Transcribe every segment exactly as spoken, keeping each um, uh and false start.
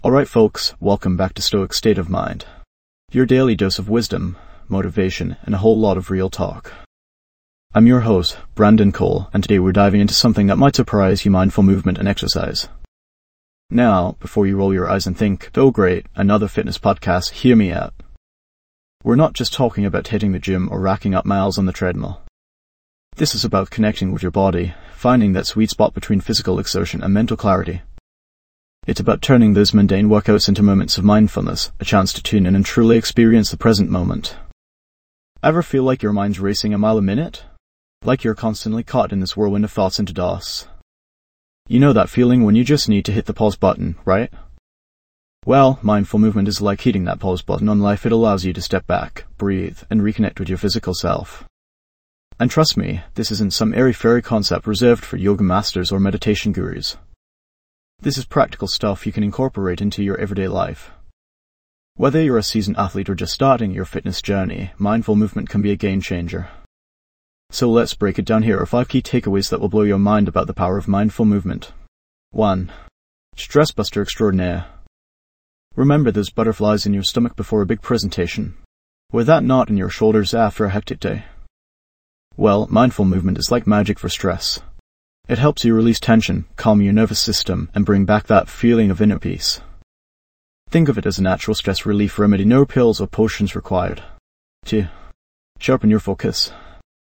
Alright folks, welcome back to Stoic State of Mind. Your daily dose of wisdom, motivation, and a whole lot of real talk. I'm your host, Brandon Cole, and today we're diving into something that might surprise you: mindful movement and exercise. Now, before you roll your eyes and think, oh great, another fitness podcast, hear me out. We're not just talking about hitting the gym or racking up miles on the treadmill. This is about connecting with your body, finding that sweet spot between physical exertion and mental clarity. It's about turning those mundane workouts into moments of mindfulness, a chance to tune in and truly experience the present moment. Ever feel like your mind's racing a mile a minute? Like you're constantly caught in this whirlwind of thoughts into DOS? You know that feeling when you just need to hit the pause button, right? Well, mindful movement is like hitting that pause button on life. It allows you to step back, breathe, and reconnect with your physical self. And trust me, this isn't some airy-fairy concept reserved for yoga masters or meditation gurus. This is practical stuff you can incorporate into your everyday life. Whether you're a seasoned athlete or just starting your fitness journey, mindful movement can be a game changer. So let's break it down. Here are five key takeaways that will blow your mind about the power of mindful movement. one. Stress buster extraordinaire. Remember those butterflies in your stomach before a big presentation? Or that knot in your shoulders after a hectic day? Well, mindful movement is like magic for stress. It helps you release tension, calm your nervous system, and bring back that feeling of inner peace. Think of it as a natural stress relief remedy, no pills or potions required. two. Sharpen your focus.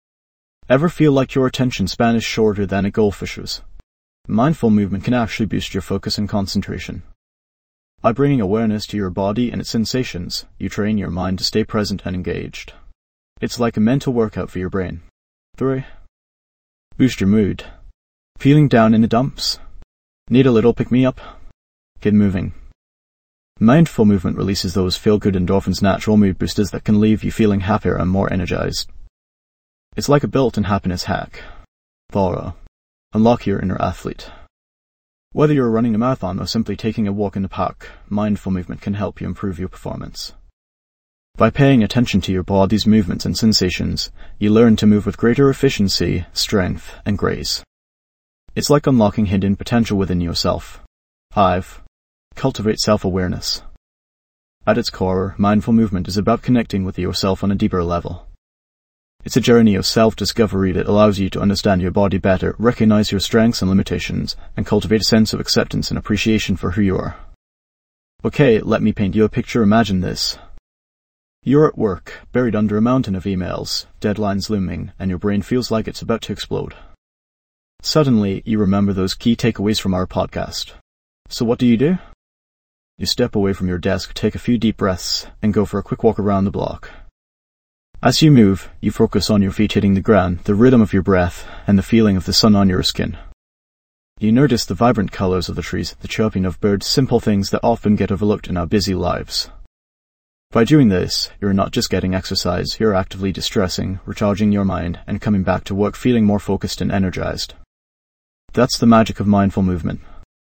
Ever feel like your attention span is shorter than a goldfish's? Mindful movement can actually boost your focus and concentration. By bringing awareness to your body and its sensations, you train your mind to stay present and engaged. It's like a mental workout for your brain. three. Boost your mood. Feeling down in the dumps? Need a little pick-me-up? Get moving. Mindful movement releases those feel-good endorphins, natural mood boosters that can leave you feeling happier and more energized. It's like a built-in happiness hack. four. Unlock your inner athlete. Whether you're running a marathon or simply taking a walk in the park, mindful movement can help you improve your performance. By paying attention to your body's movements and sensations, you learn to move with greater efficiency, strength, and grace. It's like unlocking hidden potential within yourself. five. Cultivate self-awareness. At its core, mindful movement is about connecting with yourself on a deeper level. It's a journey of self-discovery that allows you to understand your body better, recognize your strengths and limitations, and cultivate a sense of acceptance and appreciation for who you are. Okay, let me paint you a picture. Imagine this. You're at work, buried under a mountain of emails, deadlines looming, and your brain feels like it's about to explode. Suddenly, you remember those key takeaways from our podcast. So what do you do? You step away from your desk, take a few deep breaths, and go for a quick walk around the block. As you move, you focus on your feet hitting the ground, the rhythm of your breath, and the feeling of the sun on your skin. You notice the vibrant colors of the trees, the chirping of birds, simple things that often get overlooked in our busy lives. By doing this, you're not just getting exercise, you're actively distressing, recharging your mind, and coming back to work feeling more focused and energized. That's the magic of mindful movement.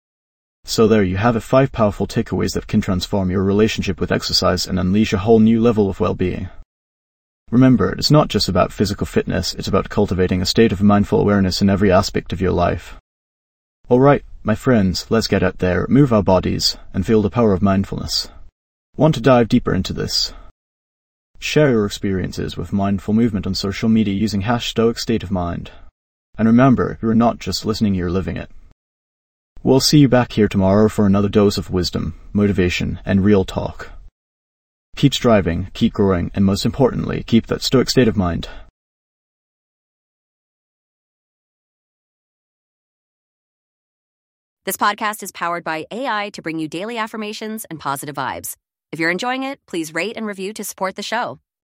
So there you have it, five powerful takeaways that can transform your relationship with exercise and unleash a whole new level of well-being. Remember, it's not just about physical fitness, it's about cultivating a state of mindful awareness in every aspect of your life. Alright, my friends, let's get out there, move our bodies, and feel the power of mindfulness. Want to dive deeper into this? Share your experiences with mindful movement on social media using hashtag Stoic State of Mind. And remember, you're not just listening, you're living it. We'll see you back here tomorrow for another dose of wisdom, motivation, and real talk. Keep striving, keep growing, and most importantly, keep that stoic state of mind. This podcast is powered by A I to bring you daily affirmations and positive vibes. If you're enjoying it, please rate and review to support the show.